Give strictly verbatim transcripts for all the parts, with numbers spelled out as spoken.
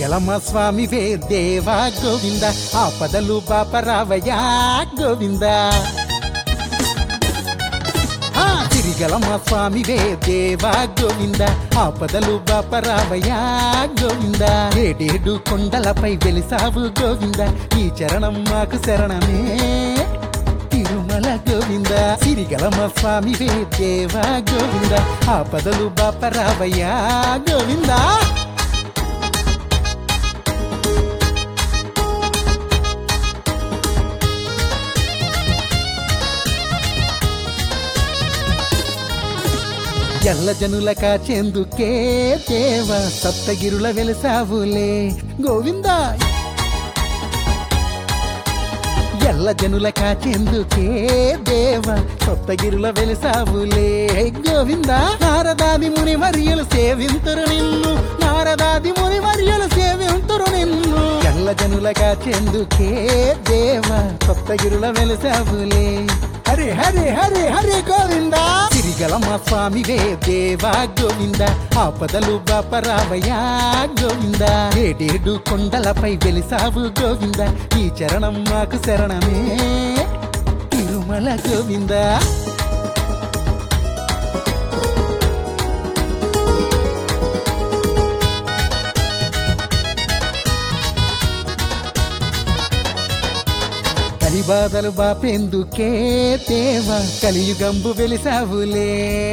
సిరిగలమ స్వామివే దేవా గోవింద ఆపదలు బాపరావయ్యా గోవింద సిరిగలమ స్వామివే దేవా గోవింద ఆపదలు బాపరావయ్యా గోవింద ఏడేడు కొండలపై వెలిసావు గోవింద ఈ చరణం మాకు శరణమే తిరుమల గోవింద సిరిగలమ స్వామివే దేవా గోవింద ఆపదలు బాపరావయ్యా గోవింద ఎల్ల జనుల కాచేందుకే దేవ సప్తగిరుల వెలసావులే గోవింద ఎల్ల జనుల కాచేందుకే దేవ సప్తగిరుల వెలసావులే గోవింద నారదాది ముని వర్యులు సేవింతురు నిన్ను నారదాది ముని వర్యులు సేవింతురు నిన్ను ఎల్ల జనుల కాచేందుకే దేవ సప్తగిరుల వెలసావులే హరి హరి హరి హరి గోవింద సిరిగలమ స్వామివే దేవా గోవింద ఆపదలు బాపరావయ్యా గోవింద ఏడేడు కొండలపై వెలిసావు గోవింద ఈ చరణం మాకు శరణమే తిరుమల గోవింద కలిబాధలు బాపేందుకే దేవ కలియుగంబు వెలిసావులే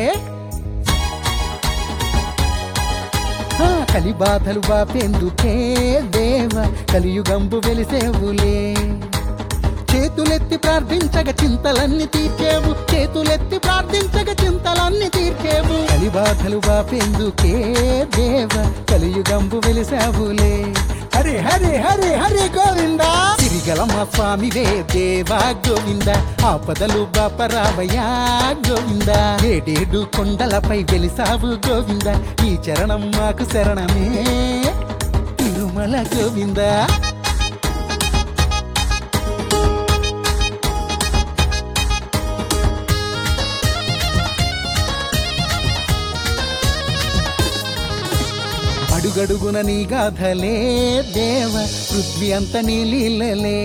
కలిబాధలు బాపేందుకే దేవ కలియుగంబు వెలిసేవులే చేతులెత్తి ప్రార్థించగ చింతలన్నీ తీర్చేవు చేతులెత్తి ప్రార్థించగ చింతలన్నీ తీర్చేవు కలిబాధలు బాపేందుకే దేవ కలియుగంబు వెలిసావులే హరి హరి హరి హరి గోవింద సిరిగలమ స్వామివే దేవా గోవింద ఆపదలు బాపరావయ్యా గోవింద ఏడేడు కొండలపై వెలిసావు గోవింద ఈ చరణం మాకు శరణమే తిరుమల గోవింద అడుగడుగున నీ గాథలే దేవ పృథ్వీ అంత నీ లీలలే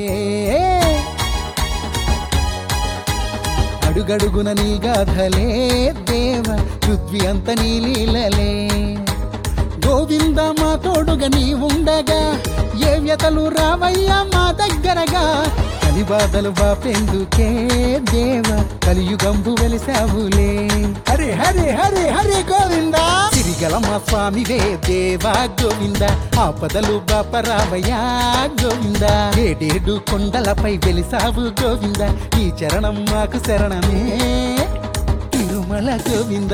అడుగడుగున నీ గాథలే దేవ పృథ్వీ అంత నీ లీలలే గోవింద మా తోడుగా నీ ఉండగా ఏ వ్యతలు రావయ్యా మా దగ్గరగా కలిబాధలు బాపెందుకే దేవ కలియుగంబు వెలిసావులే హరి హరి హరి హరి గోవింద సిరిగలమ స్వామివే దేవా గోవింద ఆపదలు బాపరావయ్యా గోవింద ఏడేడు కొండలపై వెలిసావు గోవింద ఈ చరణం మాకు శరణమే తిరుమల గోవింద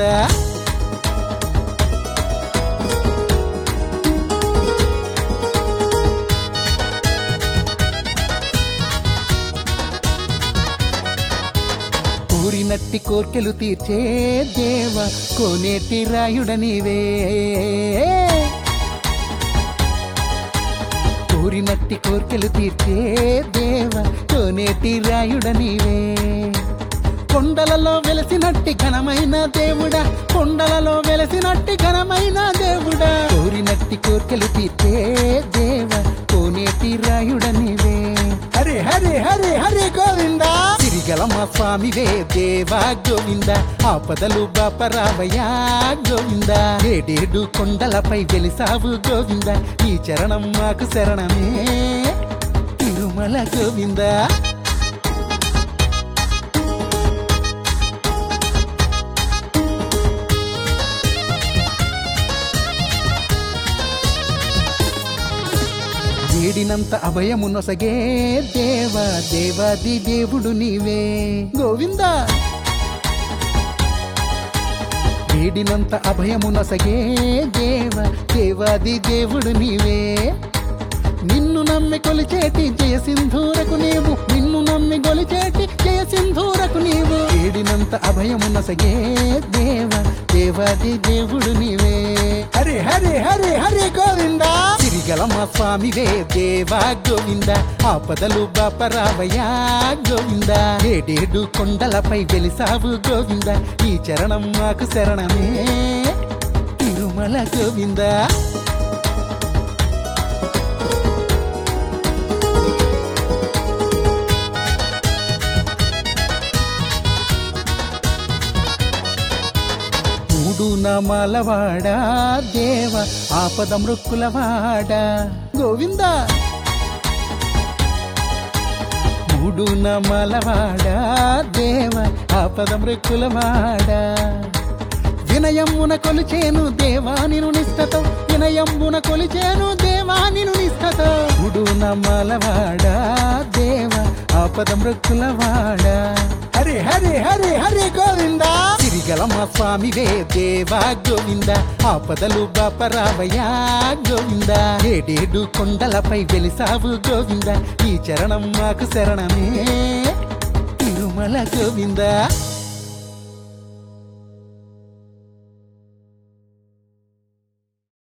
కోరినట్టి కోర్కెలు తీర్చే దేవ కోనేటి రాయుడ నీవే కోరినట్టి కోర్కెలు తీర్చే దేవ కోనేటి రాయుడ నీవే కొండలలో వెలసినట్టి ఘనమైన దేవుడా కొండలలో వెలసినట్టి ఘనమైన దేవుడా కోరినట్టి కోర్కెలు తీర్చే దేవ కోనేటి రాయుడ నీవే హరి హరి హరి హరి గోవింద సిరిగలమ స్వామివే దేవా గోవింద ఆపదలు బాపరావయ్యా గోవింద ఏడేడు కొండలపై వెలిసావు గోవింద ఈ చరణం మాకు శరణమే తిరుమల గోవింద వేడినంత అభయమునొసగే దేవ దేవాది దేవుడు నీవే గోవింద వేడినంత అభయమునొసగే దేవ దేవాది దేవుడు నీవే నిన్ను నమ్మి కొలిచేటి జయ సింధూరకు నీవు నిన్ను నమ్మి కొలిచేటి జయ సింధూరకు నీవు వేడినంత అభయమునొసగే దేవ దేవాది దేవుడు నీవే హరి హరి హరి హరి గోవింద సిరిగలమ స్వామివే దేవా గోవింద ఆపదలు బాపరావయ్యా గోవింద ఏడేడు కొండలపై వెలిసావు గోవింద ఈ చరణం మాకు శరణమే తిరుమల గోవింద నామాలవాడా దేవ ఆపద మృక్కులవాడా గోవింద మూడు నామాలవాడా దేవ ఆపద మృక్కులవాడా వినయమున కొలిచేను దేవా నిను నిష్టతో వినయమున కొలిచేను దేవా నిను నిష్టతో మూడు నామాలవాడా దేవ ఆపద మృక్కులవాడా హరి హరి హరి హరి గోవింద తిరిగల మా స్వామివే దేవా గోవింద ఆపదలు బాపరావయ్యా గోవింద ఏడేడు కొండలపై వెలిసావు గోవింద ఈ చరణం మాకు శరణమే తిరుమల గోవింద